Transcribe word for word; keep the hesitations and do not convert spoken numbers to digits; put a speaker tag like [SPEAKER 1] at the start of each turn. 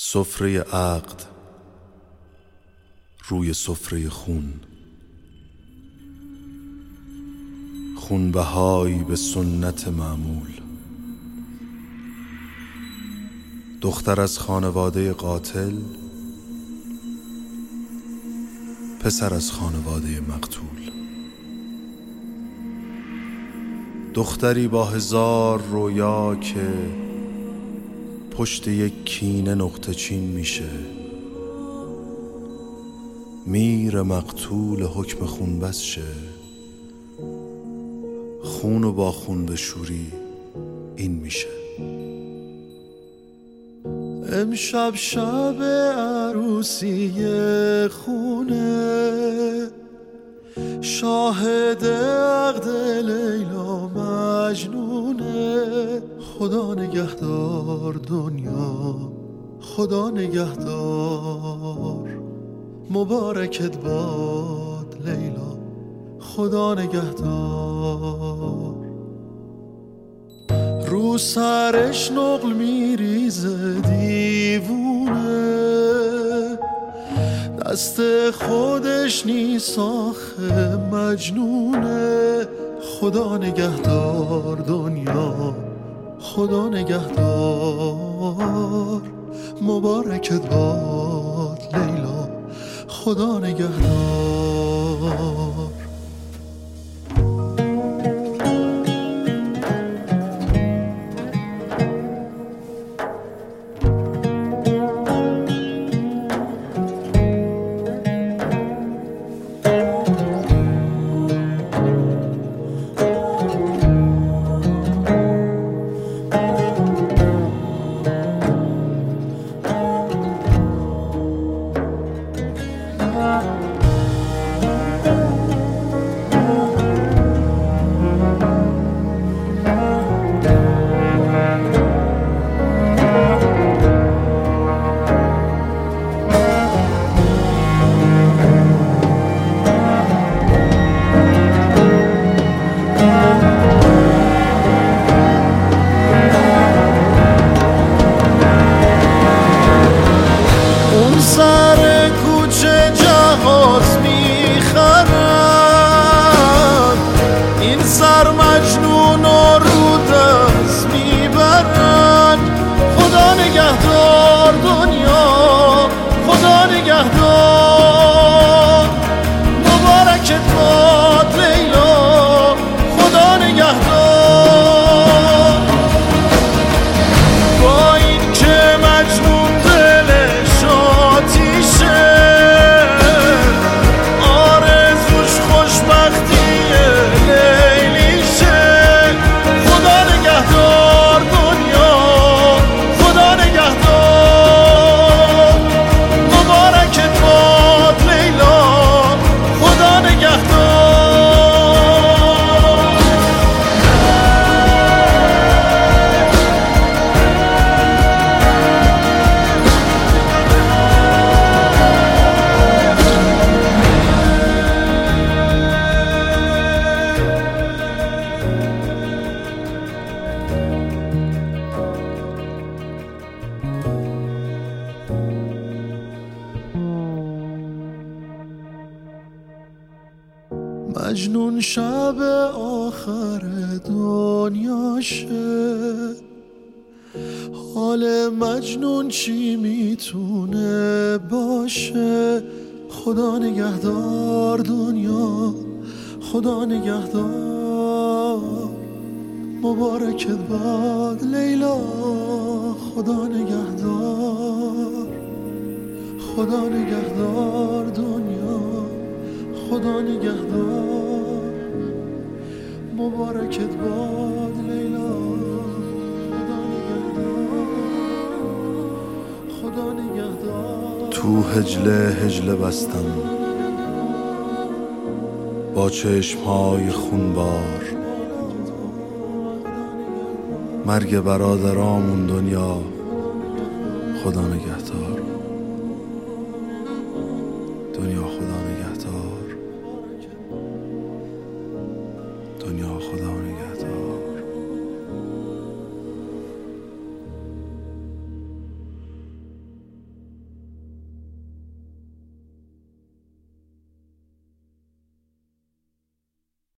[SPEAKER 1] سفره عقد روی سفره خون، خونبهایی به سنت معمول. دختر از خانواده قاتل، پسر از خانواده مقتول. دختری با هزار رویا که پشت یک کینه نقطه چین میشه. میر مقتول حکم خون بس شه، خون و با خون به شوری این میشه.
[SPEAKER 2] امشب شب عروسی خونه، شاهد عقد لیلا مجنونه. خدا نگهدار دنیا، خدا نگهدار، مبارکت باد لیلا، خدا نگهدار. رو سرش نقل میریزه دیوونه، دست خودش نیست آخه مجنونه. خدا نگهدار دنیا، خدا نگهدار، مبارکت باد لیلا، خدا نگهدار. سر کوچه جهاز میخرن، این سر مجنون و رو دست میبرن. خدا نگهدار دنیا، خدا نگهدار، مبارکت باد لیلا، خدا نگهدار. با این که مجنون مجنون شب آخر دنیاشه، حال مجنون چی میتونه باشه. خدا نگهدار دنیا، خدا نگهدار، مبارکت باد لیلا، خدا نگهدار. خدا نگهدار دنیا، خدا نگهدار، مبارکت باد لیلا، خدا نگهدار، خدا نگهدار.
[SPEAKER 1] تو هجله هجله بستم با چشمهای خونبار، مرگ برادرامون دنیا، خدا نگهدار.